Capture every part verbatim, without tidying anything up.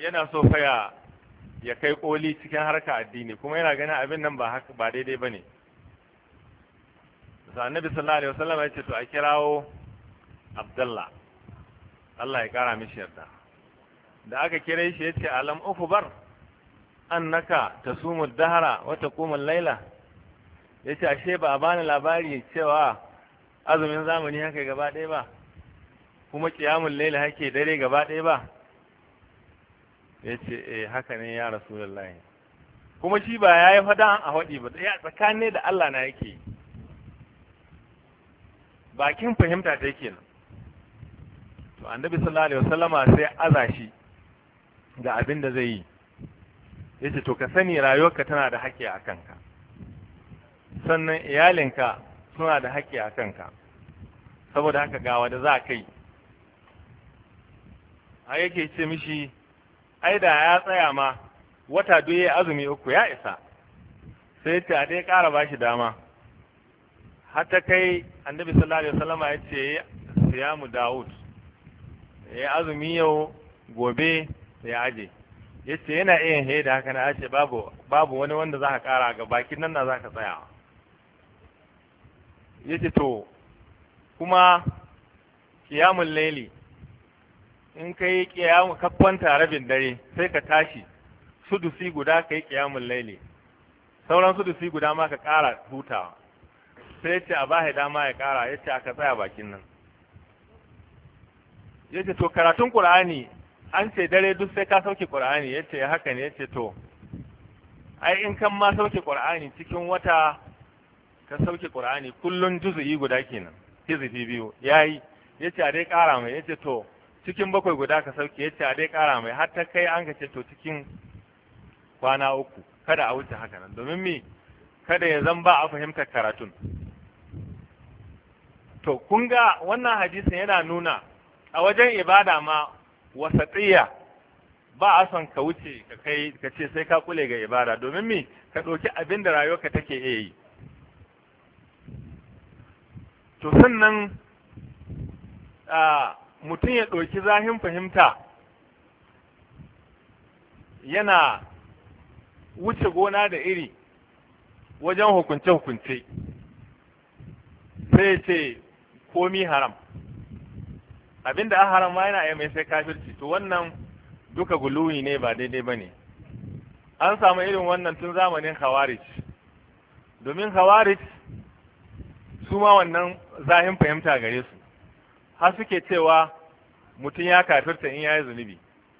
yana so fa ya ya kai koli cikin harka addini kuma yana ganin abin nan ba haka ba daidai bane sai annabi sallallahu alaihi wasallam ya ce to a kirawo Abdullah Allah ya kara mishi yarda da aka kire shi yace alam ukhbar annaka tasumu ad-dahra wa taqumu al-laila yace ashe ba bani labari cewa azumin zamani haka gaba ɗaya ba kuma qiyamul layl hake dare gaba ɗaya ba yace eh haka ne ya rasulullahi kuma shi ba yayi fada a hadi ba ya tsakanin da Allah na yake bakin fahimta ta yake nan to annabi sallallahu alaihi wasallama sai azashi ga abin da zai yi yace to ka sani rayuwarka tana da haƙƙi a kanka sannan iyalinka suna da haƙƙi a kanka saboda haka ga wanda za ka yi a yake ce mishi ai da ya tsaya ma wata duye azumi uku ya isa sai ta dai ƙara ba shi dama har ta kai annabi sallallahu alaihi wasallama ya ce siyamu Dawud ya azumi yau gobe ya aje yace yana iya he da haka na ce babu babu wani wanda za ka ƙara ga bakin nan na za ka tsaya yace to kuma qiyamul layli in kai qiyam ka kwanta rabin dare sai ka tashi sudusi guda kai qiyamul layli sauran sudusi guda ma ka ƙara hutawa sai yace a bahi dama ya ƙara yace aka tsaya bakin nan yace to karatun Qur'ani an ce dare duk sai ka sauke Qur'ani yace haka ne yace to ai in kan ma sauke Qur'ani cikin wata ka sauke Qur'ani kullun juz'i guda kenan hizbi biyu yayi yace a dai ƙara mai yace to cikin bakwai guda ka sauke yace a dai ƙara mai har ta kai an ka ce to cikin kwana uku kada a wuce haka nan domin me kada ya zan ba a fahimtar karatun to kun ga wannan hadisin yana nuna a wajen ibada ma wasatiyya ba a son ka wuce ka kai ka ce sai ka kule ga ibada domin me ka ɗauki abin da rayuwarka take iya yi to sannan mutum ya ɗauki zahin fahimta yana wuce gona da iri wajen hukunce-hukunce sai ce komi haram abinda a haram ma yana mai sai kafirci to wannan duka guluwi ne ba daidai ba ne an samu irin wannan tun zamanin khawarij domin khawarij su ma wannan zahin fahimta gare su har suke cewa mutum ya kafirta in ya yi zunubi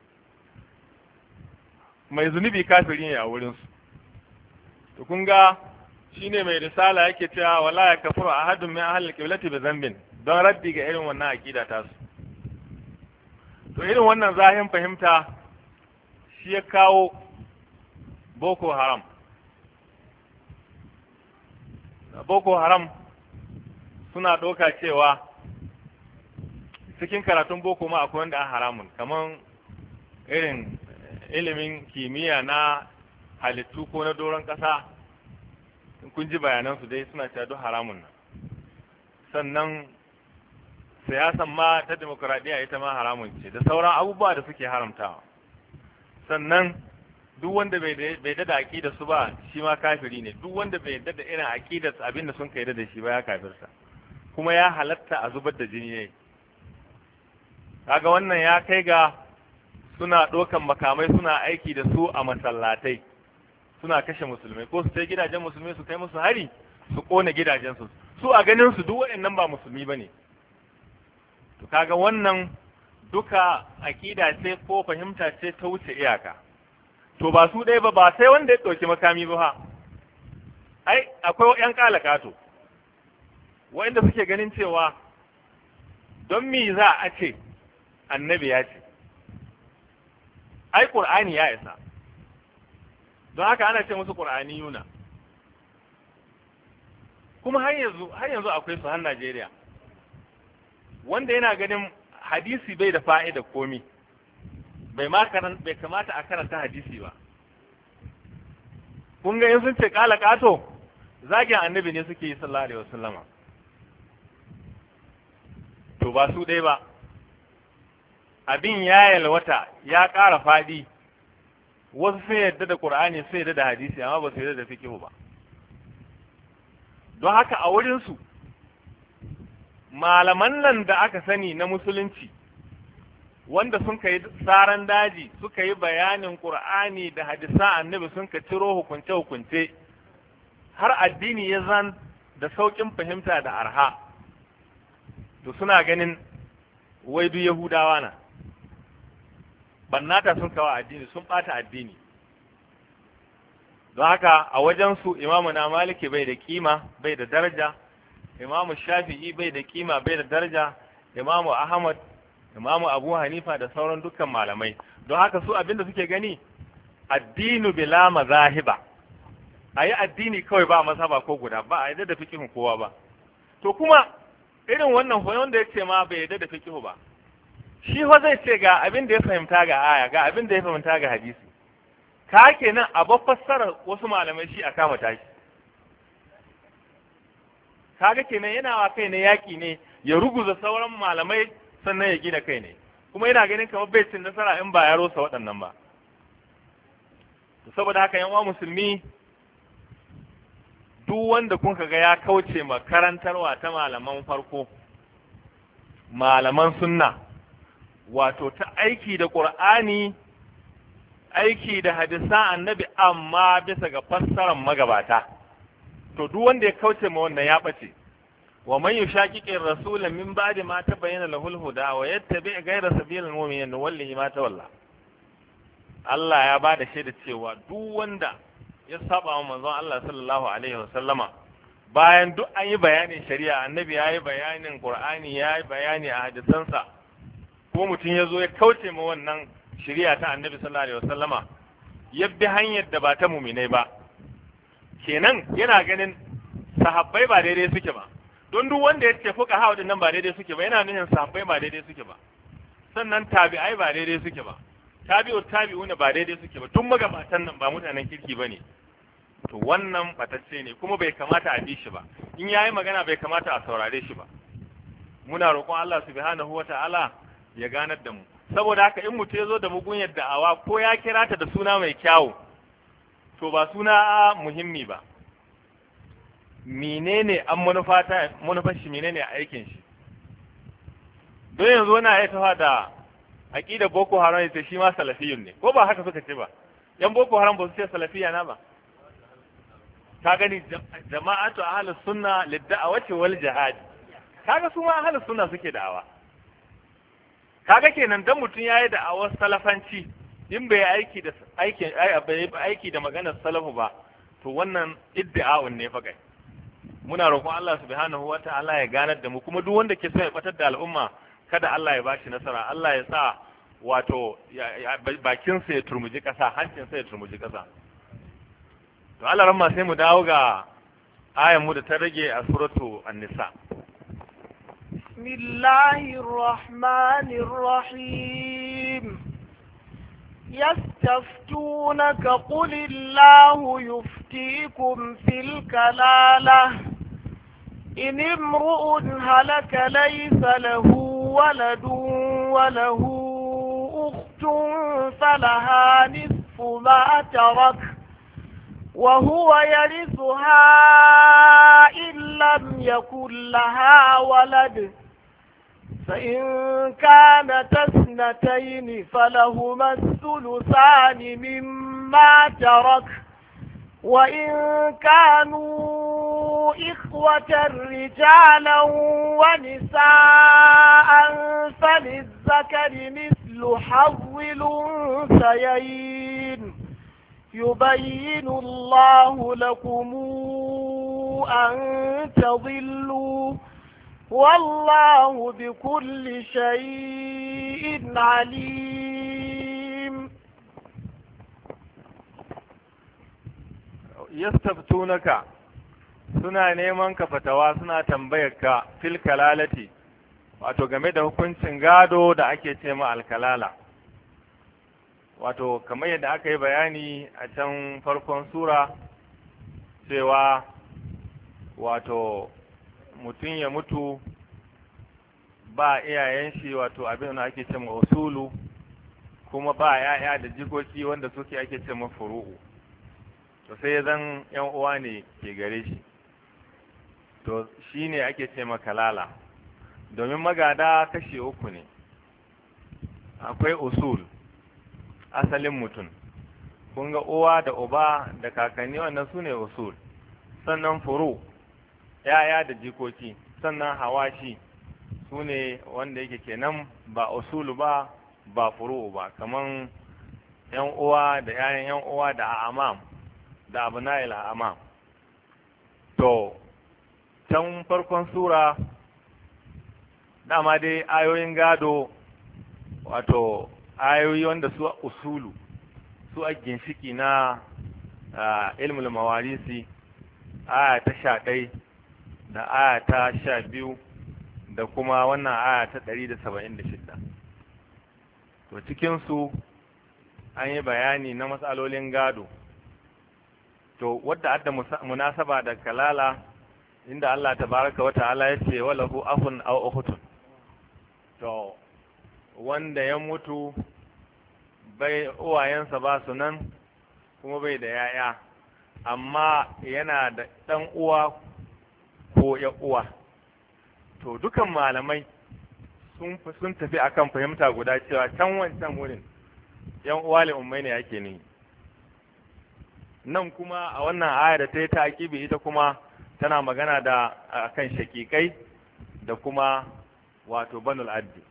mai zunubi kafiri ne a wurinsu to kun ga shine mai risala yake cewa wala ya kafuru ahadun min ahli qiblati bi dhanbin don raddi ga irin wannan aqida ta su to irin wannan zahin fahimta shi ya kawo boko haram boko haram suna ɗauka cewa cikin karatun boko ma akwai wanda a haramun kamar irin ilimin kimiyya na halittu ko na doron ƙasa kun ji bayanansu dai suna cewa duk haramun nan sannan siyasan ma ta demokuraɗiyya ita ma haramun ce da sauran abubuwa da suke haramtawa sannan duk wanda bai dada aƙidar su ba shi ma kafiri ne duk wanda bai dada irin aƙidar abin da sun kai da shi ba ya kafirsa kuma ya halatta a zubar da jini ne kaga wannan ya kai ga suna ɗaukan makamai suna aiki da su a masallatai suna kashe musulmai ko su kai gidajen musulmai su kai musu hari su kone gidajensu su a ganin su duk waɗannan ba musulmi bane to kaga wannan duka aqida ce ko fahimta ce ta wuce iyaka to ba su ɗaya ba ba sai wanda ya ɗauki makami ba ai akwai ƴan kalakato waɗanda suke ganin cewa don me za a ce annabi ya ce ai qur'ani ya isa don haka ana ce musu qur'aniyuna kuma har yanzu har yanzu akwai su har Najeriya wanda yana ganin hadisi bai da fa'ida komi bai ma bai kamata a karanta hadisi ba kun ga in sun ce kala kato zagin annabi ne suke yi sallallahu alaihi wasallama to ba su dai ba abin ya yalwata ya ƙara faɗi wasu sun yadda da Qur'ani sun yadda da hadisi amma ba su yadda da fiqh ba. Don haka a wurin su malaman nan da aka sani na musulunci wanda sun kai saran daji suka yi bayanin Qur'ani da hadisan Annabi sun ka ciro hukunce hukunce har addini ya zan da saukin fahimta da arha, to suna ganin wai duk Yahudawa na bannata sun kawo addini, sun bata addini. Don haka a wajensu imamu na Maliki bai da kima bai da daraja, imamu Shafi'i bai da kima bai da daraja, imamu Ahmad, imamu Abu Hanifa da sauran dukkan malamai. Don haka su abinda suke gani addinu bila mazahiba, a yi addini kawai ba mazhaba ko guda, ba a yadda da fikihun kowa ba. To kuma irin wannan hoyon da ya ce ma bai yadda da fikihu ba, shi fa zai ce ga abin da ya fahimta ga aya, ga abin da ya fahimta ga hadisi. Ka kenan a ba fassara wasu malamai shi a kama tashi. Kaga kenan yana wa kai ne yaki ne ya ruguza sauran malamai sannan ya gina kai ne, kuma yana ganin kamar bai cin nasara in ba ya rosa waɗannan ba. Saboda haka yan uwa musulmi, duk wanda kun ga ya kauce ma karantarwa ta malaman farko, malaman sunna, wato ta aiki da Qur'ani, aiki da hadisan Annabi amma bisa ga fassarar magabata, to duk wanda ya kauce ma wannan ya bace. Wa man yushaqiqir rasula min ba'di ma tabayyana lahul huda wa yattabi' ghayra sabilil mu'minin wallahi ma tawalla. Allah ya bada shaida cewa duk wanda ya saba wa manzon Allah sallallahu alaihi wa sallama, bayan duk an yi bayanin shari'a, Annabi ya yi bayanin Qur'ani, ya yi bayani a hadisansa, ko mutum ya zo ya kauce ma wannan shari'a ta Annabi sallallahu alaihi wa sallama, ya bi hanyar da ba ta muminai ba, kenan yana ganin sahabbai ba daidai suke ba. Don duk wanda ya ce fuka hawa nan ba daidai suke ba, yana nufin sahabbai ba daidai suke ba, sannan tabi'ai ba daidai suke ba, tabi'u tabi'una ba daidai suke ba, tun magabatan nan ba mutanen kirki bane. To wannan batacce ne, kuma bai kamata a bi shi ba, in yayi magana bai kamata a saurare shi ba. Muna roƙon Allah subhanahu wata'ala ya ganar da mu. Saboda haka in mutum ya zo da mugunyar da'awa ko ya kira ta da suna mai kyawu, to ba suna muhimmi ba. Menene an manufata manufar shi, menene aikin shi? Don yanzu wani ya tafa da aqida Boko Haram sai shi ma salafiyun ne, ko ba haka suka ce ba? Yan Boko Haram ba su ce salafiya na ba? Ka gani jama'atu ahlus sunna lid-da'awati wal jihad, kaga su ma ahlus sunna suke da'awa. Kaga kenan dan mutun yayi da'awar salafanci in bai aiki da aiki aiki da maganar salafu ba, to wannan iddia'un ne fa kai. Muna roƙon Allah subhanahu wata'ala ya ganar da mu, kuma duk wanda ke so ya batar da al'umma kada Allah ya bashi nasara, Allah ya sa wato bakin sa ya turmuji kasa, hancin sa ya turmuji kasa. To Allah ramma sai mu dawo ga ayan mu da ta rage a suratu An-Nisa. Bismillahir Rahmanir Rahim. Yastaftunaka qulillahu yuftikum fil kalalah in imru'un halaka laysa lahu waladun wa lahu ukhtun falaha nisfu ma taraka وهو يرثها إن لم يكن لها ولد فإن كانت اثنتين فلهما الثلثان مما ترك وإن كانوا إخوة رجالا ونساء فللذكر مثل حظ الأنثيين يبين الله لكم أن تضلوا والله بكل شيء عليم. يستفتونك suna neman ka fatawa, suna tambayar ka fil kalalati, wato game da hukuncin gado da ake ce ma alkalala. Wato kamar yadda aka yi bayani a can farkon sura cewa wato mutum ya mutu ba iyayen shi, wato abin da ake ce ma usulu, kuma ba ya'ya da jikoki wanda suke ake ce furu'u, to sai zan yan uwa ne ke gare shi, to shine ake ce kalala. Domin magada kashi uku ne, akwai usul, asalin mutum, kun ga uwa da uba da kakanni, wannan su ne usul. Sannan furu, ya'ya da jikoki. Sannan hawashi, su ne wanda yake kenan ba usulu ba ba furu ba, kaman yan uwa da yayan yan uwa da amam da abna'il amam. To can farkon sura dama dai ayoyin gado, wato ayoyi wanda su usulu, su a ginshiki na ilmul mawarisi, aya ta sha ɗai da aya ta sha biyu da kuma wannan aya ta ɗari da saba'in da shidda. To cikinsu an yi bayani na matsalolin gado. To wadda adda munasaba da kalala, inda Allah tabaraka wa ta'ala ya ce wa lahu akhun aw ukhtun. To wanda ya mutu bai uwayensa ba su nan kuma bai da yaya, amma yana da ɗan uwa ko ya uwa, to dukan malamai sun sun tafi akan fahimta guda cewa can wancan wurin yan uwa le ummai ne yake ni. Nan kuma a wannan aya da ta yi ta aqibi, ita kuma tana magana da akan shakikai da kuma wato banul addi.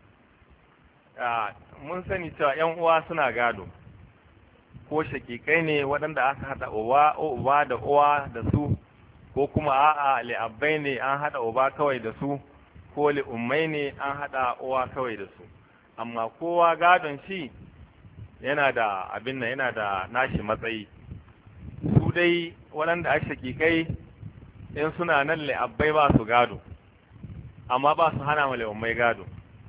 Mun sani cewa yan uwa suna gado, ko shakikai ne waɗanda aka haɗa uba uba da uwa da su, ko kuma a'a li'abbai ne an haɗa uba kawai da su, ko li'ummai ne an haɗa uwa kawai da su. Amma kowa gadon shi yana da abin nan, yana da nashi matsayi. Su dai waɗanda a shakikai in suna nan li'abbai ba su gado, amma ba su hana ma li'ummai gado,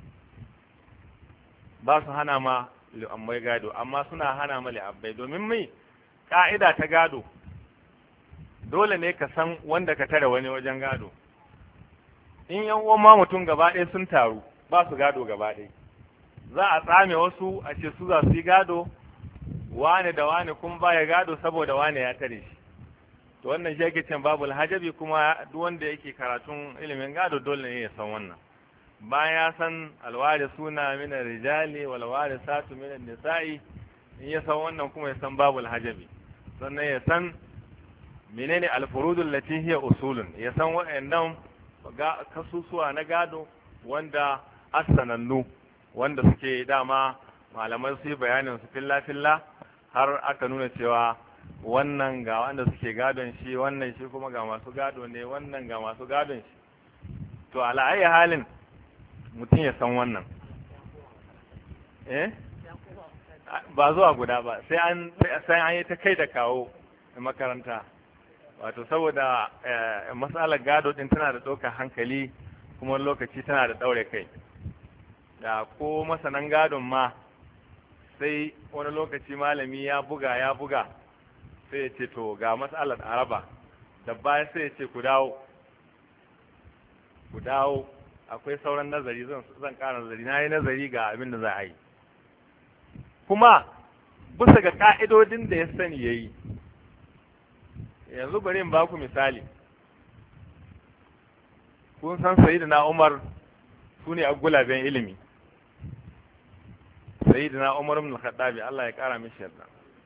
ba su hana ma li'ummai gado, amma suna hana ma li'abbai. Domin mai ka'ida ta gado, dole ne ka san wanda ka tare wani wajen gado. In yan uwan ma mutum gaba ɗaya sun taru, ba su gado gaba ɗaya, za a tsame wasu a ce su za su yi gado, wane da wane kuma ba ya gado saboda wane ya tare shi. To wannan shi ake cin babul hajabi, kuma duk wanda yake karatun ilimin gado dole ne ya san wannan. Bayan ya san alwari suna mina rijali walwari satu mina nisa'i, in ya san wannan kuma ya san babul hajabi. Sannan ya san menene alfurudul lati hiya usulun, ya san waɗannan kasusuwa na gado wanda asanannu, wanda suke dama malaman su yi bayanin su filla filla, har aka nuna cewa wannan ga wanda suke gadon shi, wannan shi kuma ga masu gado ne, wannan ga masu gadon shi. To ala ayi halin mutum ya san wannan, eh ba zuwa guda ba, sai an sai an yi ta kai da kawo makaranta. Wato saboda matsalar gado din tana da ɗaukar hankali, kuma lokaci tana da ɗaure kai. Da ko masanan gadon ma sai wani lokaci malami ya buga ya buga sai ya ce to ga matsalar araba, da baya sai ya ce ku dawo ku dawo akwai sauran nazari, zan zan ƙara nazari, na yi nazari ga abin da za a yi, kuma bisa ga ka'idodin da ya sani ya yi. Yanzu bari in baku misali. Kun san Sayyidina Umar su ne agulaben ilimi. Sayyidina Umar ibn al-Khattab, Allah ya kara mishi yarda.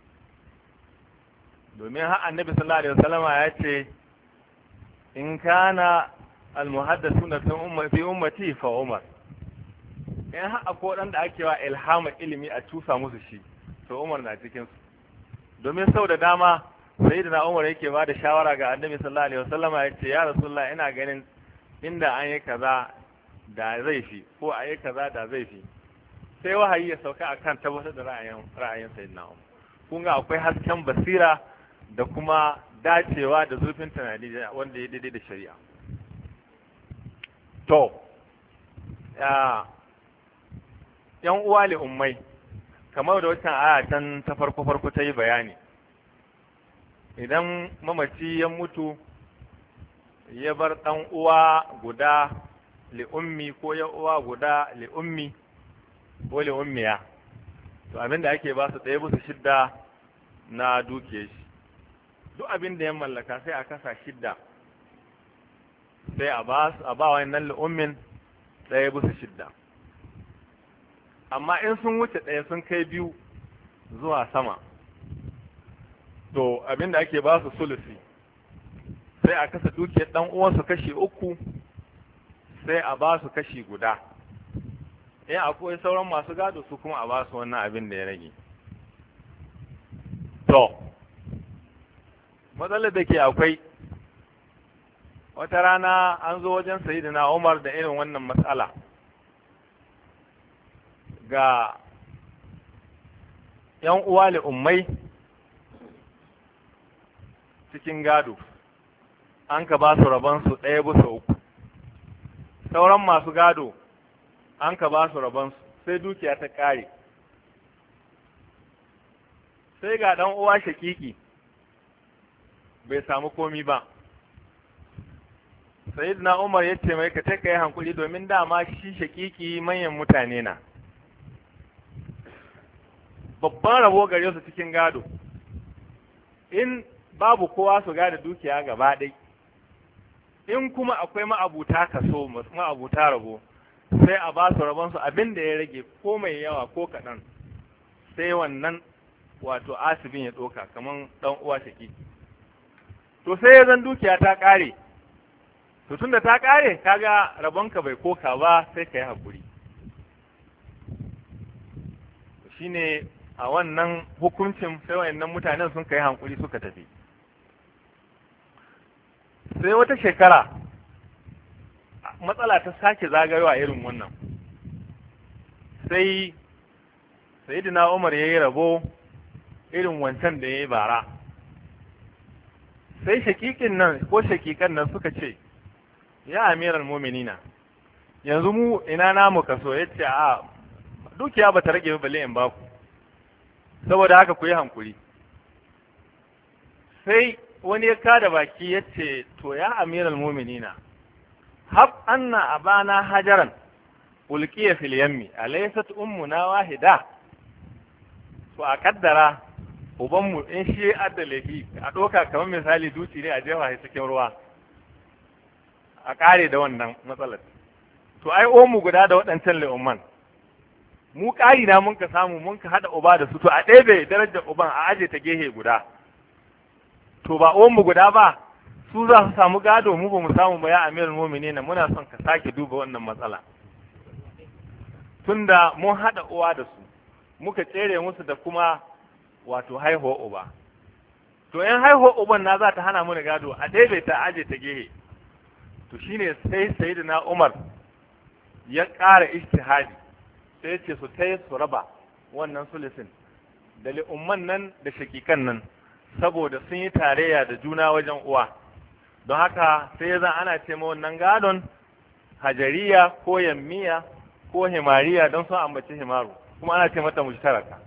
Domin har Annabi sallallahu alaihi wasallama ya ce in kana al-muhaddathuna fi ummati ummati fa Umar. In har akwai wadanda ake wa ilhama ilimi a tusa musu shi, to Umar na cikin su. Domin sau da dama Sayyidina Umar yake ba da shawara ga Annabi sallallahu alaihi wasallama, ya ce ya Rasulullah, ina ganin inda an yi kaza da zai fi, ko a yi kaza da zai fi. Sai wahayi ya sauka akan tabbatar da ra'ayin ra'ayin Sayyidina Umar. Kun ga akwai hasken basira da kuma dacewa da zurfin tunani wanda ya daidai da shari'a. To ya yan uwa li ummai, kamar da wancan aya tan ta farko farko ta yi bayani, idan mamaci ya mutu ya bar ɗan uwa guda li'ummi ko ya uwa guda li'ummi ko li'ummiya, to abin da ake ba su ɗaya bisa shidda na dukiyar shi. Duk abin da ya mallaka sai a kasa shidda sai a ba a ba wannan lu'ummin ɗaya bisa shidda. Amma in sun wuce ɗaya sun kai biyu zuwa sama, to abin da ake ba su sulusi sai a kasa dukiyar ɗan uwansu kashi uku sai a ba su kashi guda. In akwai sauran masu gado su kuma a ba su wannan abin da ya rage. To, matsalar da ke akwai, wata rana an zo wajen Sayyidina Umar da irin wannan matsala. Ga ‘yan uwa ummai cikin gado, an ka ba su rabansu ɗaya bisa uku. Sauran masu gado, an ka ba su rabansu, sai dukiya ta ƙare. Sai ga ɗan uwa shakiki bai samu komi ba. Sayyidina Umar ya ce mai ka ta kai hankuli domin dama shi shakiki manyan mutane na. Babban rabo gare su cikin gado. In babu kowa su gada dukiya gaba ɗai. In kuma akwai ma'abuta kaso, ma'abuta rabo, sai a ba su rabonsu abin da ya rage ko mai yawa ko kaɗan, sai wannan wato asibin ya ɗoka kamar ɗan uwa shaki. To sai ya zan dukiya ta ƙare, to tunda ta ƙare kaga rabonka bai koka ba sai ka yi haƙuri. Shi ne a wannan hukuncin sai wayannan mutanen sun kai hankuri suka tafi. Sai wata shekara matsala ta sake zagayowa irin wannan, sai Sayyidina Umar ya yi rabo irin wancan da ya yi bara. Sai shakikin nan ko shakikan nan suka ce, ya amiral muminina, yanzu mu ina namu kaso? Ya ce a dukiya ba ta rage ba balle in baku, saboda haka ku yi hankuri. Sai wani ya kada baki ya ce, to ya amiral muminina, hab anna abana hajaran ulqiya fil yammi alaysat ummuna wahida. To a kaddara ubanmu in shi addalahi a doka kamar misali duci ne a jefa shi cikin ruwa a kare da wannan matsalar. To ai omu guda da waɗancan le'umman mu ƙari na mun ka samu mun ka haɗa uba da su, to a ɗebe darajar uban a aje ta gehe guda. To ba omu guda ba, su za su samu gado mu ba mu samu ba, ya amirul mu'minin, muna son ka sake duba wannan matsala. Tunda mun haɗa uwa da su, muka tsere musu da kuma wato haihuwa uba. To in haihuwa uban na za ta hana mu gado, a ɗebe ta aje ta gehe. To shine sai Sayyidina Umar ya ƙara ijtihadi. Sai ce su tai su raba wannan sulisin da li'umman nan da shakikan nan, saboda sun yi tarayya da juna wajen uwa. Don haka sai zan ana ce ma wannan gadon hajariya ko yammiya ko himariya, don sun ambaci himaru, kuma ana ce mata mushtaraka.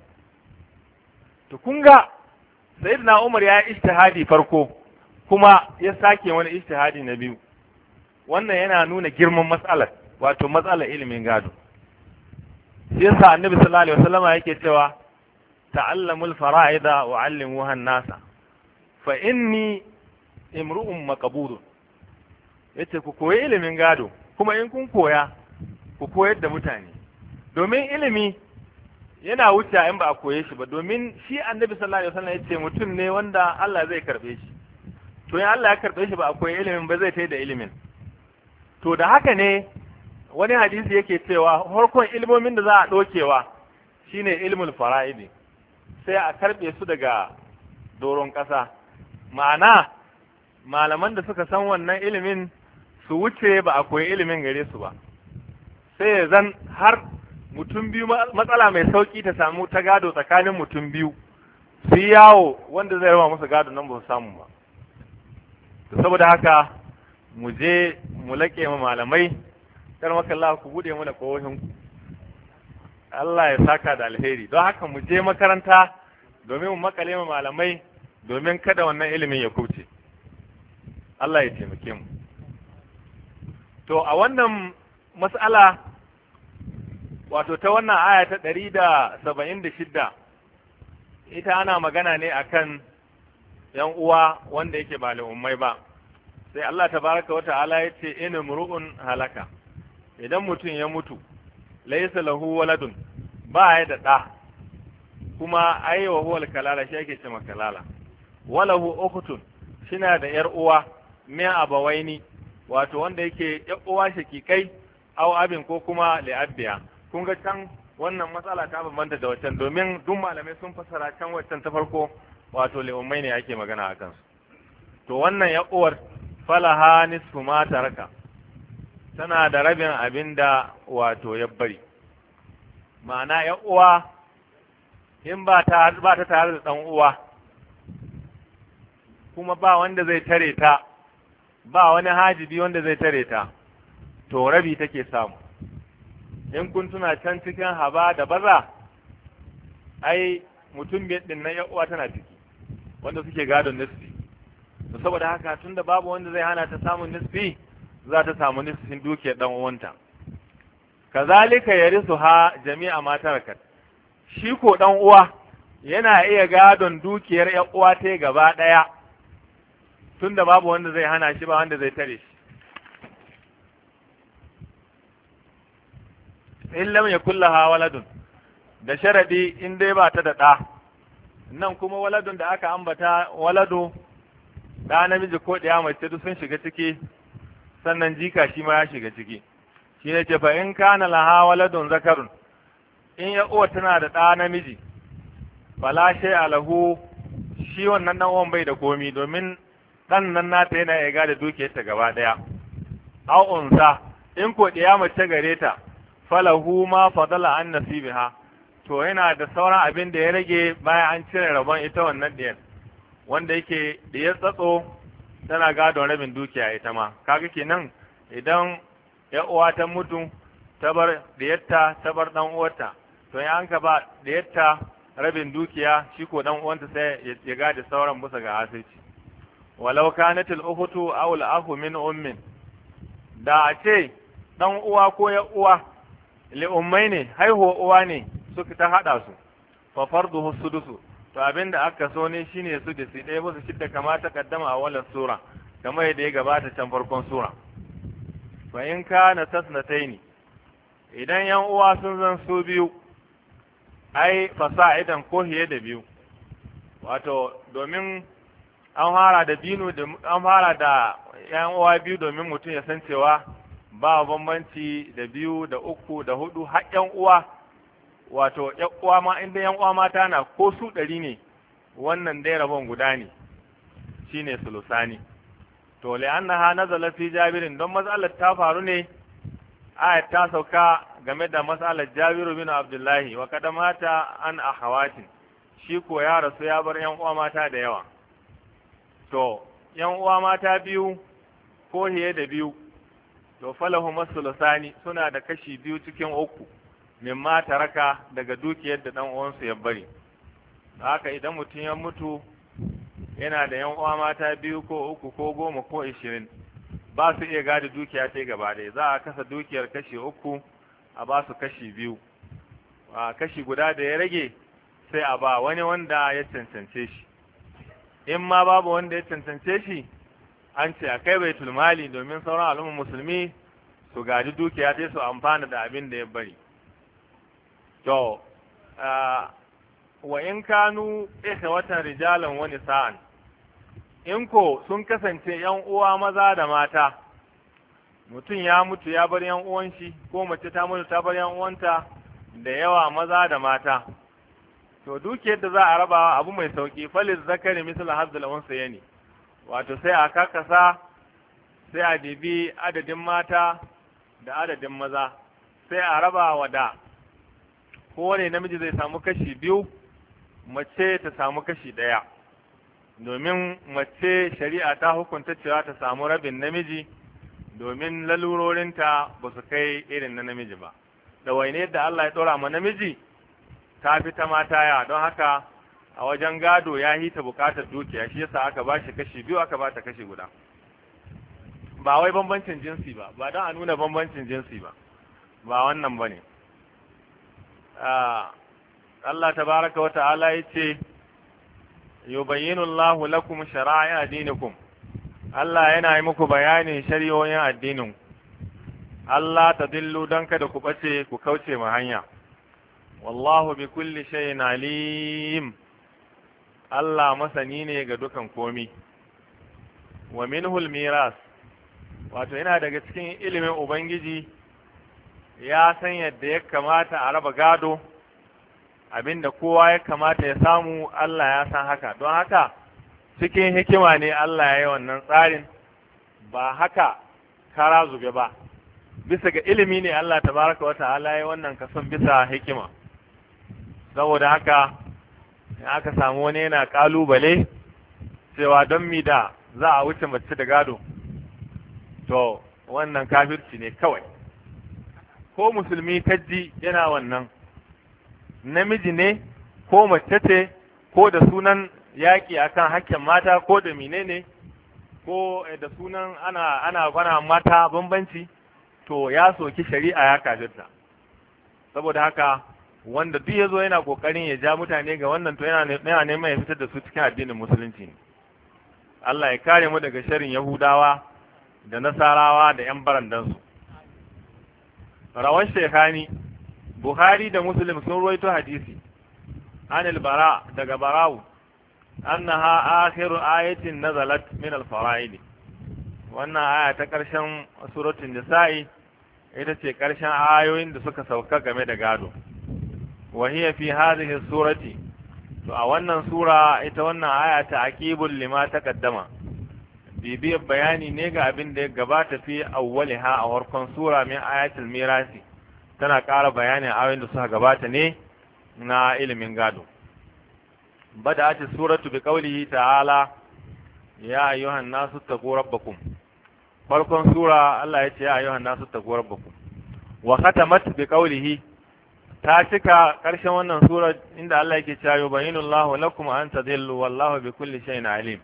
To kun ga Sayyidina Umar ya yi ijtihadi farko kuma ya sake wani ijtihadi na biyu. Wannan yana nuna girman matsalar, wato matsalar ilimin gado. Shi yasa Annabi sallallahu alaihi wasallam yake cewa ta'allamul fara'ida wa 'allimuha an-nasa fa inni imru'un maqbudun. Yace ku koyi ilimin gado, kuma in kun koya ku koyar da mutane, domin ilimi yana wuce in ba a koye shi ba. Domin shi Annabi sallallahu alaihi wasallam yace mutum ne wanda Allah zai karbe shi, to in Allah ya karbe shi ba a koyi ilimin ba zai tai da ilimin. To da haka ne wani hadisi yake cewa farkon ilmomin da za a ɗaukewa shine ilmul fara'idi, sai a karɓe su daga doron ƙasa. Ma'ana malaman da suka san wannan ilimin su wuce ba a koyi ilimin gare su ba, sai ya zan har mutum biyu matsala mai sauƙi ta samu ta gado tsakanin mutum biyu, su yi yawo wanda zai raba musu gado nan ba su samu ba. Saboda haka mu je mu laƙe ma malamai, kar maka Allah ku bude mana kohohin ku, Allah ya saka da alheri. Don haka mu je makaranta domin mu makale ma malamai, domin kada wannan ilimin ya kuce. Allah ya taimake mu. To a wannan mas'ala wato ta wannan aya ta ɗari da saba'in da shidda ita ana magana ne akan yan uwa wanda yake ba ummai ba. Sai Allah tabaraka wa ta'ala ya ce in mur'un halaka, idan mutum ya mutu laysa lahu waladun, ba ya da ɗa, kuma ai wa huwal kalala, shi yake cewa kalala, walahu ukhtun, shina da yar uwa min abawaini, wato wanda yake yar uwa shakikai aw abin ko kuma li'abbiya. Kun ga can wannan matsala ta bambanta da waccan, domin duk malamai sun fassara can waccan ta farko wato li'ummai ne ake magana a kansu. To wannan ya uwar falaha nisfu ma taraka, tana da rabin abinda wato ya bari. Ma'ana ya uwa in ba ta ba ta tare da dan uwa, kuma ba wanda zai tare ta, ba wani hajibi wanda zai tare ta, to rabi take samu. In kun tuna can cikin haba da baza, ai mutum biyar din nan uwa tana ciki wanda suke gadon nisfi. To saboda haka tunda babu wanda zai hana ta samun nisfi, za ta samu nisfin dukiyar dan uwanta. Kazalika yarisuha jami'a ma tarakat, shi ko dan uwa yana iya gadon dukiyar ƴan uwa ta gaba daya, tunda babu wanda zai hana shi, ba wanda zai tare shi. In lam yakul laha waladun, da sharadi in dai ba ta da ɗa. Nan kuma waladun da aka ambata, walado da namiji ko ɗaya mace duk sun shiga ciki, sannan jika shi ma ya shiga ciki. Shi ne ce fa in kana laha waladun zakarun, in ya uwa tana da ɗa namiji, fala shay'a lahu, shi wannan dan uwan bai da komi, domin dan nan nata yana ya gada dukiyarta gaba ɗaya. Aw unsa, in ko ɗaya mace gare ta, falahu ma fadala an nasibiha, to yana da sauran abin da ya rage bayan an cire rabon ita wannan ɗiyar, wanda yake ɗiyar tsatso tana gadon rabin dukiya ita ma. Kaga kenan idan ya uwa ta mutu ta bar ɗiyarta ta bar ɗan uwarta, to ya anka ba ɗiyarta rabin dukiya, shi ko ɗan uwanta sai ya gada sauran bisa ga asirci. Walau kanatil ukhtu aw al akhu min ummin, da a ce ɗan uwa ko ya uwa li'ummai ne, haihuwa uwa ne suka ta haɗa su, fa farduhu sudusu, to abinda aka so ne shine su da su ɗaya musu shidda kama ta kaddama a wannan sura, kamar yadda ya gabata can farkon sura. Fa in kana tasnataini, idan yan uwa sun zan su biyu, ai fasa'idan ko hiye da biyu, wato domin an fara da binu da an fara da yan uwa biyu domin mutum ya san cewa ba bambanci da biyu da uku da hudu har yan uwa, wato yan uwa ma inda yan uwa mata na ko su ɗari ne, wannan dai rabon guda ne, shine sulusani. To li'annaha nazala fi Jabirin, don mas'alar ta faru ne, ayat ta sauka game da mas'alar Jabiru bin Abdullahi wa kada mata an ahawatin, shi ko ya rasu ya bar yan uwa mata da yawa. To yan uwa mata biyu ko hiye da biyu, to falahu masulusani, suna da kashi biyu cikin uku mimma taraka daga dukiyar da dan uwansu ya bari. Haka idan mutum ya mutu yana da yan uwa mata biyu ko uku ko goma ko ishirin, ba su iya gadi dukiya ta gaba ɗaya, za a kasa dukiyar kashi uku a ba su kashi biyu, a kashi guda da ya rage sai a ba wani wanda ya cancance shi. In ma babu wanda ya cancance shi, an ce a kai baitul mali domin sauran al'ummar musulmi su gadi dukiya sai su amfana da abin da ya bari. To wa in kanu ikhwatan rijalan wa nisa'an, in ko sun kasance yan uwa maza da mata, mutum ya mutu ya bar yan uwan shi, ko mace ta mutu ta bar yan uwanta da yawa maza da mata, to dukiyar da za a raba abu mai sauki, faliz zakari misal hazzul unsayni, wato sai a kakasa, sai a dibi adadin mata da adadin maza, sai a raba wa da kowane namiji zai samu kashi biyu, mace ta samu kashi ɗaya, domin mace shari'a ta hukunta cewa ta samu rabin namiji, domin lalurorinta ba su kai irin na namiji ba. Da waine da Allah ya ɗora ma namiji ta fi ta mata ya, don haka a wajen gado ya yi ta bukatar dukiya, shi yasa aka ba shi kashi biyu, aka ba ta kashi guda. Ba wai bambancin jinsi ba, ba don a nuna bambancin jinsi ba, ba wannan ba ne. Allah tabaraka wa ta'ala yace yubayyinu Allahu lakum shara'i'a dinikum, Allah yana yi muku bayanin shari'o'in addinin Allah ta dillu don kada ku bace ku kauce ma hanya. Wallahu bi kulli shay'in alim, Allah masani ne ga dukan komi. Wa minhul miras, wato yana daga cikin ilimin Ubangiji ya san yadda ya kamata a raba gado, abinda kowa ya kamata ya samu Allah ya san haka. Don haka cikin hikima ne Allah ya yi wannan tsarin, ba haka kara zube ba. Bisa ga ilimi ne Allah tabaraka wa ta'ala ya yi wannan kason bisa hikima. Saboda haka in aka samu wani yana kalubale cewa don mi da za a wuce mace da gado, to wannan kafirci ne kawai. Ko musulmi kaji yana wannan, namiji ne ko mace ce, ko da sunan yaƙi akan hakkin mata, ko da menene, ko da sunan ana ana gwana mata bambanci, to ya soki shari'a ya kafirta. Saboda haka wanda duk yazo yana kokarin ya ja mutane ga wannan, to yana yana neman ya fitar da su cikin addinin musulunci ne. Allah ya kare mu daga sharrin Yahudawa da Nasarawa da ƴan barandansu. Rawan Sheikhani, Bukhari da Muslim sun ruwaito hadisi anil bara daga Bara'u annaha akhiru ayatin nazalat min al-fara'id. Wannan aya ta ƙarshen suratul Nisa'i ita ce ƙarshen ayoyin da suka sauka game da gado. Wa hiya fi hadhihi surati, to a wannan sura ita wannan aya ta aqibul lima taqaddama, bibiyar bayani ne ga abin da ya gabata fi awwaliha a farkon sura min ayatul mirasi, tana ƙara bayanin ayoyin da suka gabata ne na ilimin gado. Bada'at suratu bi qawlihi ta'ala ya ayyuhan nasu taqu rabbakum. Farkon sura Allah ya ce ya ayyuhan nasu taqu rabbakum. Wa khatamat bi qawlihi, ta cika ƙarshen wannan sura inda Allah yake cewa yubayyinu Allahu lakum an tadillu wallahu bi kulli shay'in alim.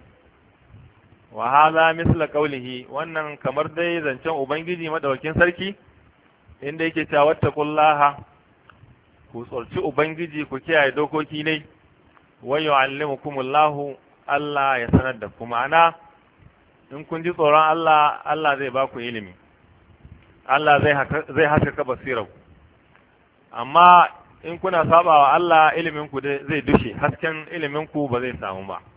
Wa hadha misla qawlihi, wannan kamar dai zancen ubangiji madaukakin sarki inda yake cewa wattaqullaha, ku tsorci ubangiji ku kiyaye dokoki ne, wa yu'allimukumullahu, Allah ya sanar da ku. Ma'ana in kun ji tsoron Allah, Allah zai ba ku ilimi, Allah zai zai haskaka basirar. Amma in kuna sabawa Allah, ilimin ku zai dushe, hasken ilimin ku ba zai samu ba.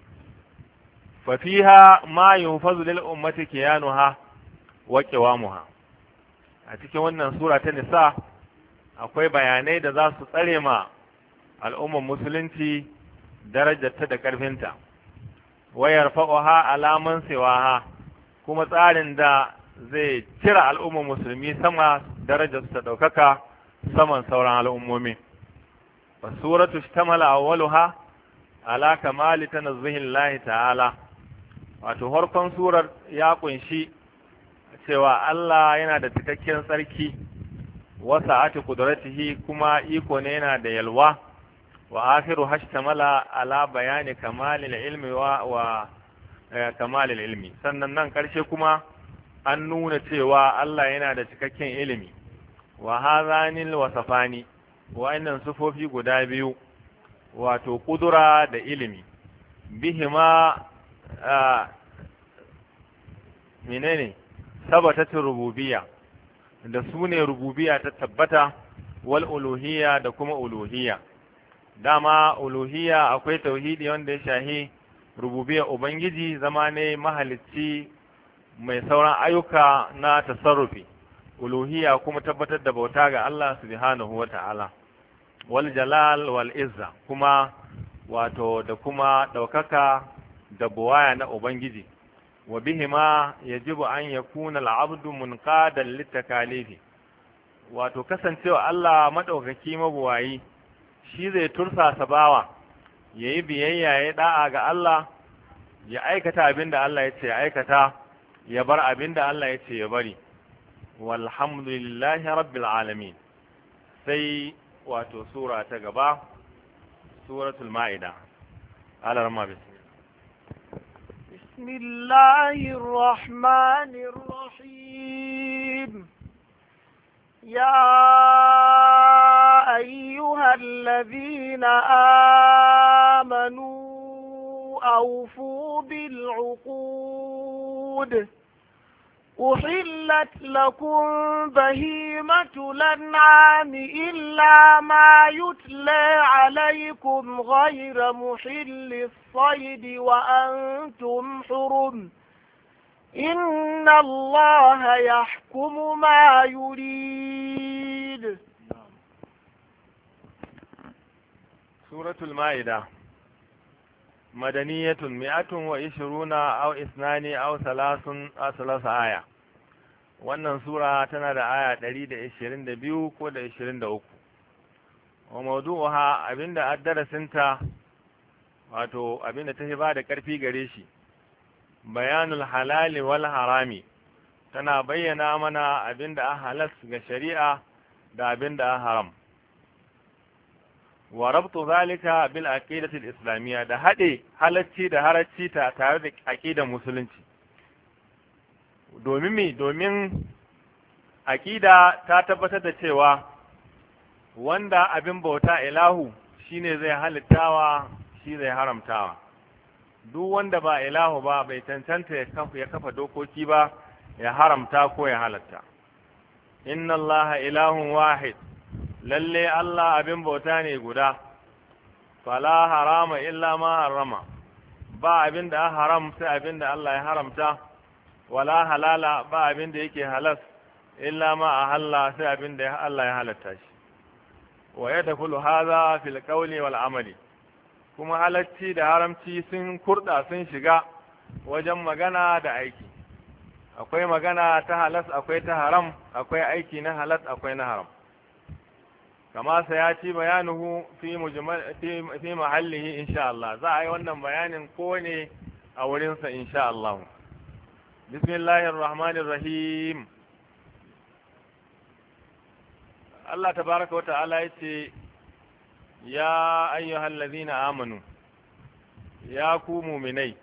Fa fiha ma yunfazu lil ummati kiyanuha wa qiwamuha. A cikin wannan sura ta Nisa akwai bayanai da za su tsare ma al'ummar musulunci darajarta da ƙarfinta, wayar fa'oha alaman siwaha, kuma tsarin da zai cira al'ummar musulmi sama darajarsu ta ɗaukaka saman sauran al'ummomi. Wa suratu shtamala awwaluha ala kamali tanazzuhillahi ta'ala, wato harkon surar ya kunshi cewa Allah yana da cikakken tsarki, wasa ati kudratihi, kuma iko ne yana da yalwa. Wa akhiru hashtamala ala bayani kamalil ilmi wa, wa eh, kamalil ilmi. Sannan nan karshe kuma an nuna cewa Allah yana da cikakken ilimi. Wa hadhanil wasafani, wa'annan sufofi guda biyu, wato kudura da ilimi, bihima menene sabatatin rububiyya, da su ne rububiyya ta tabbata, wal uluhiyya da kuma uluhiyya. Dama uluhiyya akwai tauhidi wanda ya shahi rububiyya ubangiji, zama ne mahalicci mai sauran ayyuka na tasarrufi. Uluhiyya kuma tabbatar da bauta ga Allah subhanahu wa ta'ala. Wal jalal wal izza, kuma wato da kuma ɗaukaka da buwaya na ubangiji. Wa bihima yajibu an yakuna al-abdu munqadan litakalifi, wato kasancewa Allah madaukaki mabuwayi shi zai tursasa bawa yayi biyayya ya da'a ga Allah, ya aikata abinda Allah ya ce ya aikata, ya bar abinda Allah ya ce ya bari. Walhamdulillahi rabbil alamin. Sai wato sura ta gaba, suratul Ma'ida. Alarma bismillah. بسم الله الرحمن الرحيم. يا أيها الذين آمنوا أوفوا بالعقود أحلت لكم بهيمة الأنعام إلا ما يتلى عليكم غير محل الصيد وأنتم حرم إن الله يحكم ما يريد. سورة المائدة مدنية مئة وعشرون أو اثنان أو ثلاث أو ثلاث آية. wannan sura tana da aya ɗari da ishirin da biyu ko da ishirin da uku. wa mawdu'uha abinda addarasinta wato abinda ta ba da ƙarfi gare shi bayanul halali wal harami, tana bayyana mana abinda a halas ga shari'a da abinda a haram. wa rabtu zalika bil aqidati al islamiyya, da hade halacci da haracci ta tare da aqidar musulunci. domin me domin aqida ta tabbatar da cewa wanda abin bauta ilahu shine zai halittawa shi zai haramtawa. duk wanda ba ilahu ba bai cancanta ya kafa ya kafa dokoki ba ya haramta ko ya halatta. inna allaha ilahun wahid, lalle Allah abin bauta ne guda. fala harama illa ma harama, ba abin da haram sai abin da Allah ya haramta. wala halala, ba abin da yake halas illa ma ahalla sai abin da Allah ya halatta shi. wa yadkhulu hadha fil qawli wal amali, kuma halacci da haramci sun kurda sun shiga wajen magana da aiki. akwai magana ta halas akwai ta haram, akwai aiki na halas akwai na haram. kama sayati bayanuhu fi mujmal fi fi mahallihi insha Allah. za a yi wannan bayanin ko ne a wurin sa insha Allah. bismillahir rahmanir rahim. Allah tabaaraka wa ta'ala yace ya ayyuhal ladhina amanu, ya ku mu'minai,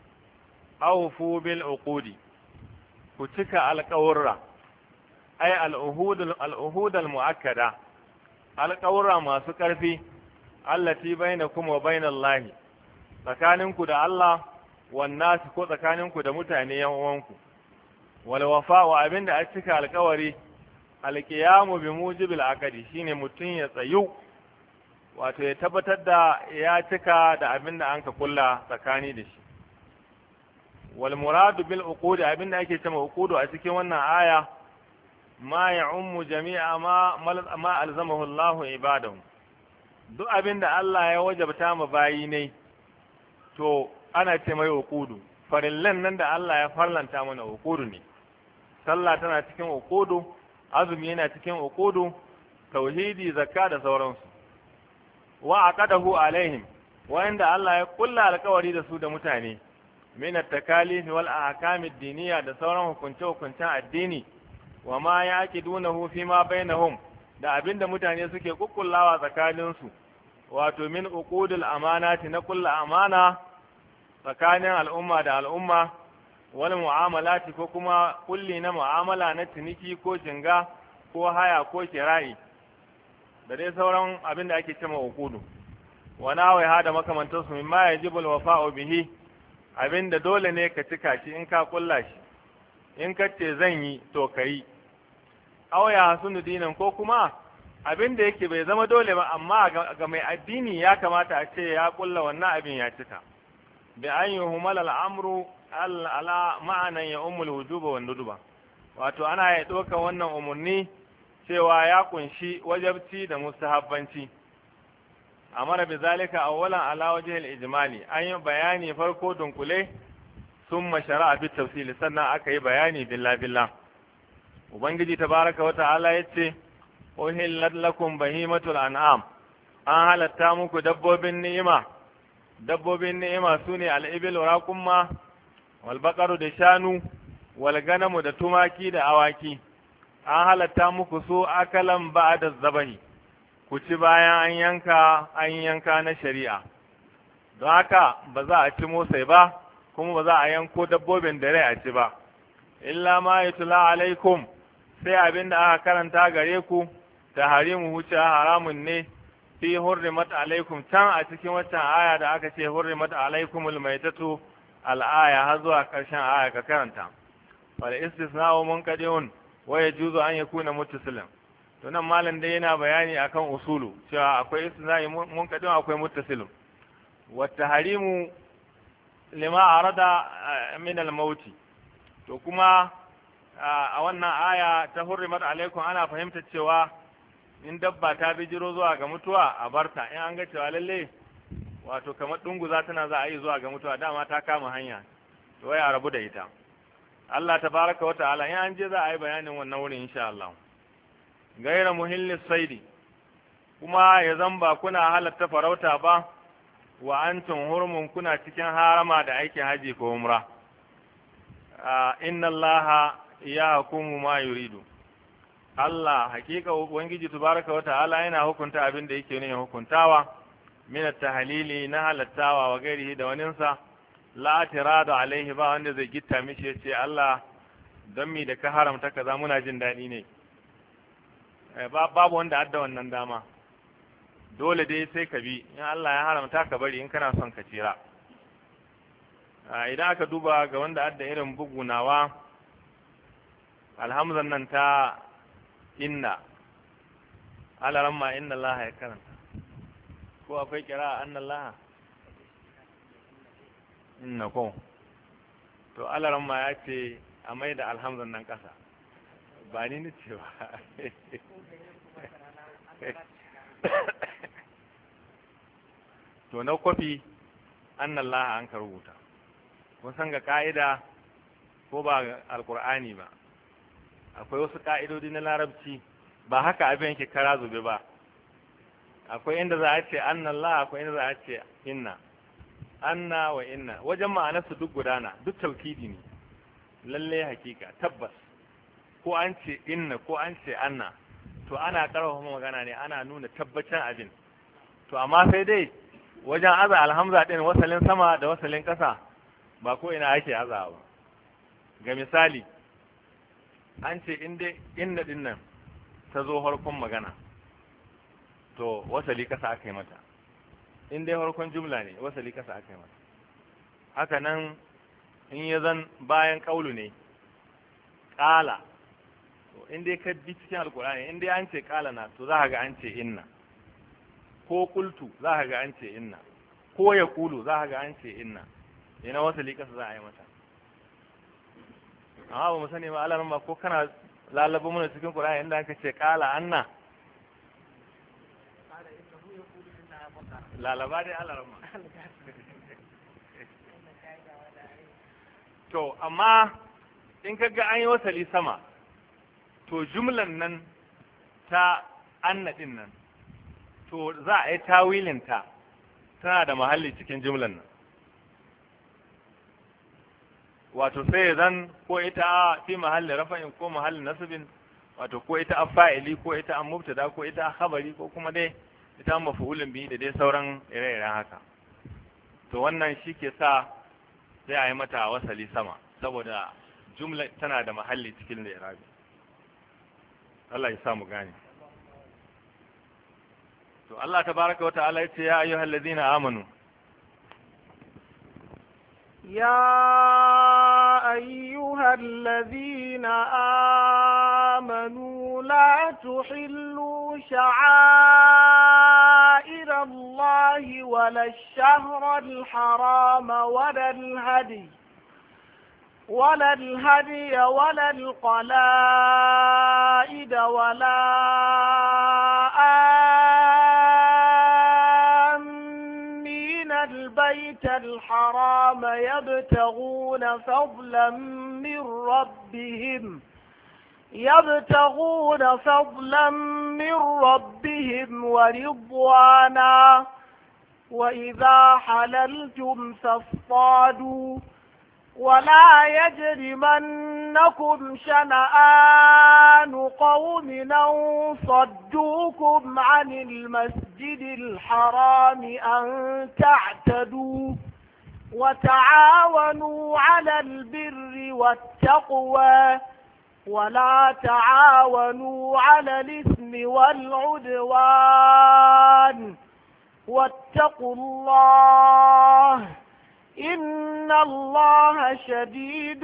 awfu bil uqudi, ku cika alƙawurra, ay al-uhud al-uhud al-mu'akkada, alƙawurra masu ƙarfi, allati bainakum wa bainallahi, tsakaninku da Allah, wan nas ko tsakaninku da mutane yan uwanku. wal wafa'u, abinda a cika alƙawari, alqiyamu bi mujibil aqdi, shine mutun ya tsayu wato ya tabbatar da ya cika da abinda anka kulla tsakani da shi. wal muradu bil uqud, abinda ake cewa uqudu a cikin wannan aya ma ya'ummu jami'a ma ma alzamahu Allahu ibadahu, duk abinda Allah ya wajabta ma bayi ne to ana ce mai uqudu. farillan nan da Allah ya farlanta mana uqudu ne. sallah tana cikin uqudu, azumi yana cikin uqudu, tauhidi, zakka da sauransu. wa aqadahu alaihim, wanda Allah ya kulla alƙawari da su da mutane, min at-takalif wal ahkam ad-diniyya, da sauran hukunce-hukuncen addini. wa ma yaqidunahu fi ma bainahum, da abinda mutane suke kukkullawa tsakanin su, wato min uqudul amanati, na kullu amana tsakanin al'umma da al'umma, wal mu'amalati, ko kuma kulli na mu'amala na ciniki ko jinga ko haya ko kira'i, da dai sauran abinda ake cewa uqudu. wa nawai hada makamantansu mimma yajibu al-wafa'u bihi, abinda dole ne ka cika shi in ka kulla shi, in ka ce zan yi to ka yi. aw ya hasunu dinan, ko kuma abinda yake bai zama dole ba amma ga mai addini ya kamata a ce ya kulla wannan abin ya cika. bi an yuhmal al-amru ala ma'anan ya ummul wujuba wan nuduba, wato ana ya doka wannan umurni cewa ya kunshi wajabci da mustahabbanci. amara bi zalika awwalan ala wajhi al-ijmali, an yi bayani farko dunkule, summa shara'a bi tafsil, sannan aka yi bayani billah billah. ubangiji tabaraka wa ta'ala yace uhillat lakum bahimatul an'am, an halatta muku dabbobin ni'ima. dabbobin ni'ima sune al-ibil wa raqumma wal baqaru da shanu wal ganamu da tumaki da awaki. an halatta muku su akalan ba'da zabahi, ku ci bayan an yanka an yanka na shari'a. don haka ba za a ci motsai ba, kuma ba za a yanko dabbobin da rai a ci ba. illa ma yutla alaikum, sai abin da aka karanta gare ku taharimu huce haramun ne fi hurrimat alaikum can a cikin waccan aya da aka ce hurrimat alaikumul maitatu al-aya har zuwa karshen aya ka karanta wal istisna'u munqadiun wa yajuzu an yakuna muttasilan to nan malam dai yana bayani akan usulu cewa akwai istisna'i munqadiun akwai muttasilun wa taharimu lima arada min al-maut to kuma a wannan aya ta hurrimat alaikum ana fahimtar cewa in dabba ta bijiro zuwa ga mutuwa a barta in an ga cewa lalle wato kamar dunguza tana za a yi zuwa ga mutuwa dama ta kama hanya to wai a rabu da ita Allah tabaraka wata'ala in an je za a yi bayanin wannan wurin insha Allah gaira muhillis saidi kuma ya zamba kuna halatta farauta ba wa antum hurmun kuna cikin harama da aikin haji ko umra inna Allah yahkumu ma yuridu Allah hakika ubangiji tabaraka wata'ala yana hukunta abin da yake ne hukuntawa min at-tahlili na halattawa wa gairihi da waninsa la tirada alaihi ba wanda zai gitta mishi yace Allah don mi da ka haramta kaza muna jin dadi ne babu wanda adda wannan dama dole dai sai ka bi in Allah ya haramta ka bari in kana son ka tsira idan aka duba ga wanda adda irin bugunawa alhamzan nan ta inna alaramma inna Allah ya karanta ko akwai kira anna Allah inna ko to alaramma ya ce a mai da alhamzan nan kasa ba ni ni ce ba to na kwafi anna Allah an ka rubuta kun san ga ka'ida ko ba alqur'ani ba akwai wasu ka'idodi na larabci ba haka abin yake kara zube ba akwai inda za a ce anna Allah akwai inda za a ce inna anna wa inna wajen ma'anarsu duk gudana duk taukidi ne lalle hakika tabbas ko an ce inna ko an ce anna to ana karfafa magana ne ana nuna tabbacin abin to amma sai dai wajen aza alhamza din wasalin sama da wasalin ƙasa ba ko ina ake aza ba ga misali an ce inda din nan ta zo harkon magana to wasali kasa aka yi mata in dai harkon jumla ne wasali kasa aka yi mata haka nan in ya zan bayan kaulu ne ƙala to in dai ka bi cikin alkur'ani in dai an ce ƙala na to za ka ga an ce inna ko kultu za ka ga an ce inna ko ya kulu za ka ga an ce inna ina wasali kasa za a yi mata amma ba mu sani ba alaran ba ko kana lalaba mana cikin Qur'ani inda aka ce qala anna lalaba dai alaran ma to amma in kaga an yi wasali sama to jumlan nan ta anna din nan to za a yi tawilin ta tana da mahalli cikin jumlan nan wato sai zan ko ita fi mahalli rafa'in ko mahalli nasibin wato ko ita fa'ili ko ita an mubtada ko ita khabari ko kuma dai ita maf'ulun bihi da dai sauran ire-iren haka to wannan shike sa sai a yi mata wasali sama saboda jumla tana da mahalli cikin al-i'rabi Allah ya sa mu gane to Allah tabaaraka wa ta'ala ya ce ya ayyuhallazina amanu يا أيها الذين آمنوا لا تحلوا شعائر الله ولا الشهر الحرام ولا الهدي ولا الهدي ولا القلائد ولا البيت الحرام يبتغون فضلا من ربهم يبتغون فضلا من ربهم ورضوانا وإذا حللتم فاصطادوا ولا يجرمنكم شنآن قوم أن صدوكم عن المسجد الحرام أن تعتدوا وتعاونوا على البر والتقوى ولا تعاونوا على الإثم والعدوان واتقوا الله إن الله شديد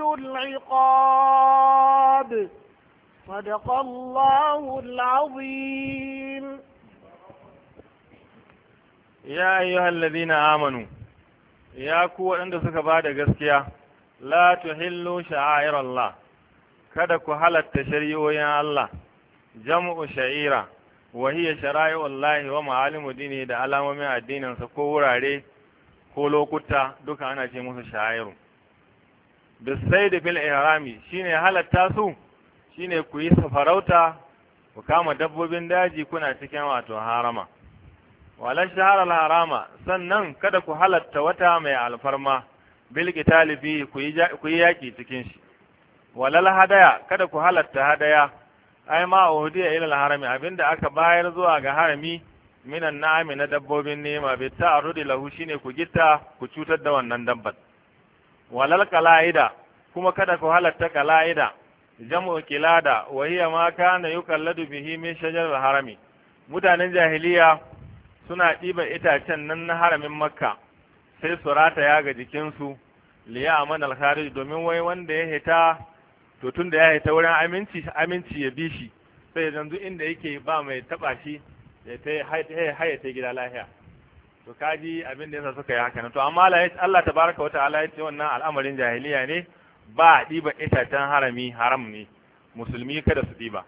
العقاب صدق الله العظيم. يا أيها الذين آمنوا يا كو عند suka bada gaskiya la tuhillu sha'air Allah kada ku halatta shari'o'in Allah jam'u sha'ira wa hiya shara'i'ullahi wa ma'alimu dini da alamomin addinin sa ko wurare ko lokuta duka ana ce musu sha'iru bisaid bil ihrami shine halatta su shine ku yi safarauta ku kama dabbobin daji kuna cikin wato harama wala shahara harama sannan kada ku halatta wata mai alfarma bil qitali fi ku yi yaki cikin shi wala hadaya kada ku halatta hadaya ai ma uhudiya ila harami abinda aka bayar zuwa ga harami minan na'ami na dabbobin nema bi ta'arudi lahu shine ku gitta ku cutar da wannan dabbar walal qala'ida kuma kada ku halatta qala'ida jam'u kilada wa hiya ma kana yukalladu bihi min shajar harami mutanen jahiliya suna ɗiba itacen nan na haramin makka sai su rataya ga jikinsu liya aman al-kharij domin wai wanda ya hita to tun da ya hita wurin aminci aminci ya bi shi sai yanzu inda yake ba mai taba shi ya ta haya ta gida lahiya to kaji abin da yasa suka yi haka to amma Allah tabaraka wata'ala ya ce wannan al'amarin jahiliya ne ba ɗiba itacen harami haram ne musulmi kada su ɗiba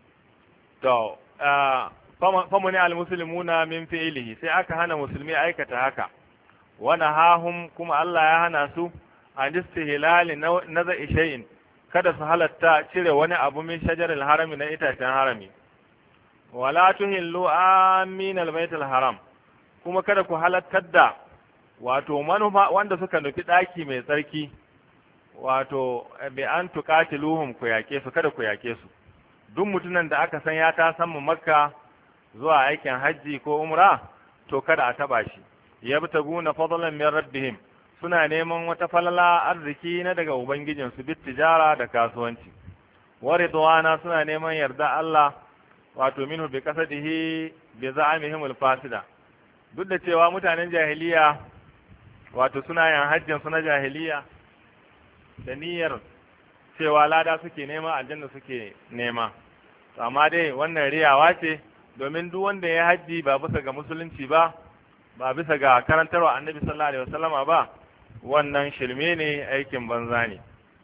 to famuni al-muslimuna min fi'lihi sai aka hana musulmi aikata haka wana hahum kuma Allah ya hana su an istihlali naza'i shay'in kada su halatta cire wani abu min shajaril harami na itacen harami wala tuhillu amin al-bayt al-haram kuma kada ku halattar da wato manufa wanda suka nufi daki mai tsarki wato bi an tuqatiluhum ku yake su kada ku yake su duk mutunan da aka san ya ta san mu makka zuwa aikin hajji ko umra to kada a taba shi yabtaguna fadlan min rabbihim suna neman wata falala arziki na daga ubangijinsu bit tijara da kasuwanci wa ridwana suna neman yarda Allah wato minhu bi qasadihi bi za'amihim al-fasida duk da cewa mutanen jahiliya wato suna yin hajjin su na jahiliya da niyyar cewa lada suke nema aljanna suke nema amma dai wannan riyawa ce domin duk wanda ya hajji ba bisa ga musulunci ba ba bisa ga karantarwa annabi sallallahu alaihi wasallama ba wannan shirme ne aikin banza ne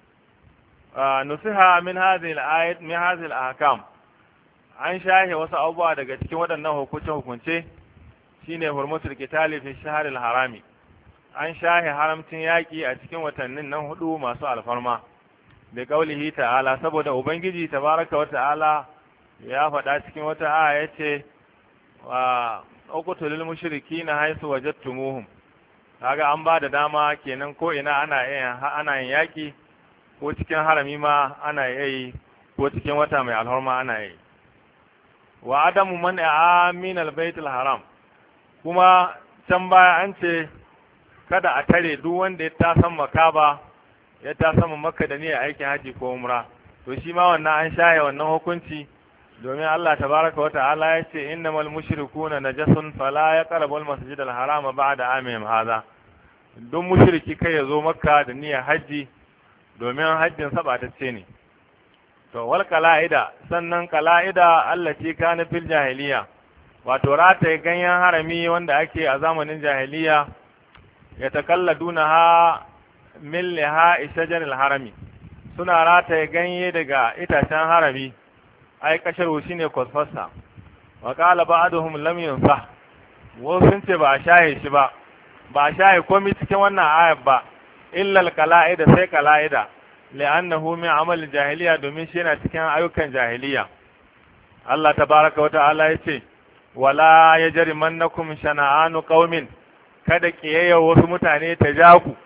nusiha min hadhihi al-ayat min hadhihi al-ahkam an shahe wasu abubuwa daga cikin waɗannan hukunce hukunce shine hurmatul qitali fi shahr al-harami an shahe haramcin yaki a cikin watannin nan hudu masu alfarma da kaulihi ta'ala saboda ubangiji tabaraka wa ta'ala ya faɗa cikin wata aya yace wa uqtulul mushrikina haythu wajadtumuhum kaga an ba da dama kenan ko ina ana yin ana yin yaki ko cikin harami ma ana yi ko cikin wata mai alhorma ana yi wa adamu man amin albayt alharam kuma can baya an ce kada a tare duk wanda ya ta san makaba ya ta san makka da niyyar aikin haji ko umra to shi ma wannan an shaye wannan hukunci domin Allah tabaraka wa ta'ala ya ce innamal mushrikuna najasun fala yaqrabul masjidal harama ba'da amihim hadha duk mushriki kai ya zo makka da niyyar haji domin hajjin sabatacce ne to wal qala'ida sannan qala'ida allati kana fil jahiliya wato rataye ganyen harami wanda ake a zamanin jahiliya ya takalladuna ha min liha shajaril harami suna rataye ganye daga itacen harami ai kasharu shine kwasfasa wa qala ba'duhum lam yunsa wasu sun ce ba a shaye shi ba ba a shaye komai cikin wannan ayat ba illa al-qala'ida sai qala'ida li'annahu min amal jahiliya domin shi yana cikin ayyukan jahiliya Allah tabaaraka wa ta'ala yace wala yajrimannakum shana'anu qaumin kada kiyayya wasu mutane ta ja ku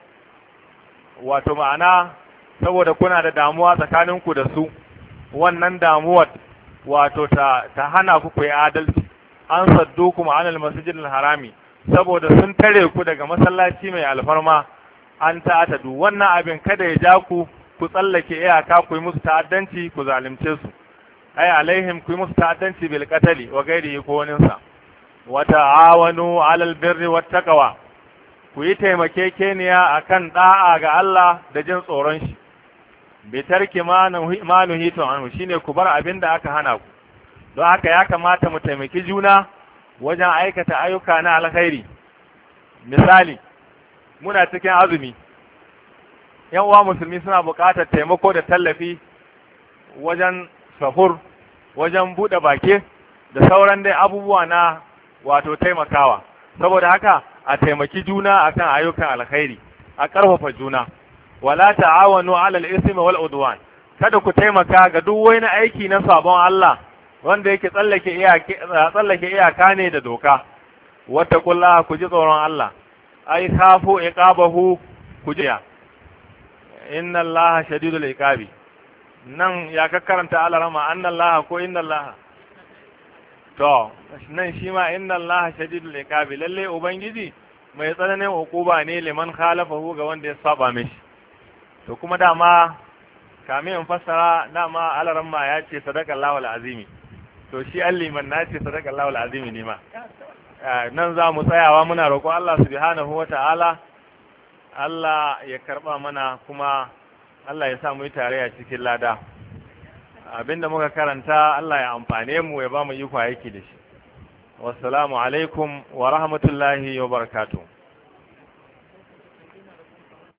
wato ma'ana saboda kuna da damuwa tsakaninku da su wannan damuwar wato ta ta hana ku ku yi adalci an saddukum anil masjidil harami saboda sun tare ku daga masallaci mai alfarma an ta'atadu wannan abin kada ya ja ku ku tsallake iyaka ku yi musu ta'addanci ku zalunce su ay alaihim ku yi musu ta'addanci bil qatali wa ghairihi ko wani sa wa ta'awanu 'alal birri wat taqwa ku yi taimakekeniya akan da'a ga Allah da jin tsoron shi bi tarki ma nuhitu anhu shine ku bar abin da aka hana ku don haka ya kamata mu taimaki juna wajen aikata ayyuka na alkhairi misali muna cikin azumi yan uwa musulmi suna buƙatar taimako da tallafi wajen sahur wajen buɗe baki da sauran dai abubuwa na wato taimakawa saboda haka a taimaki juna akan ayyukan alkhairi a ƙarfafa juna wala ta'awanu 'alal ismi wal udwan kada ku taimaka ga duk wani aiki na sabon Allah wanda yake tsallake iyaka tsallake iyaka ne da doka wattaqullaha ku ji tsoron Allah ai khafu iqabahu ku ji inna Allaha shadidul iqabi nan ya ka karanta alarama anna Allaha ko inna Allaha to nan shi ma inna Allaha shadidul iqabi lalle ubangiji mai tsananin hukuma ne liman khalafahu ga wanda ya saba mishi to kuma dama kamin in fassara dama alarama ya ce sadaqallahu alazimi to shi alliman na ce sadaqallahu alazimi ne ma nan za mu tsayawa muna roƙon Allah subhanahu wata'ala Allah ya karba mana kuma Allah ya sa mu yi tarayya cikin lada abinda muka karanta Allah ya amfane mu ya ba mu iko yake da shi wassalamu alaikum wa rahmatullahi wa barakatuh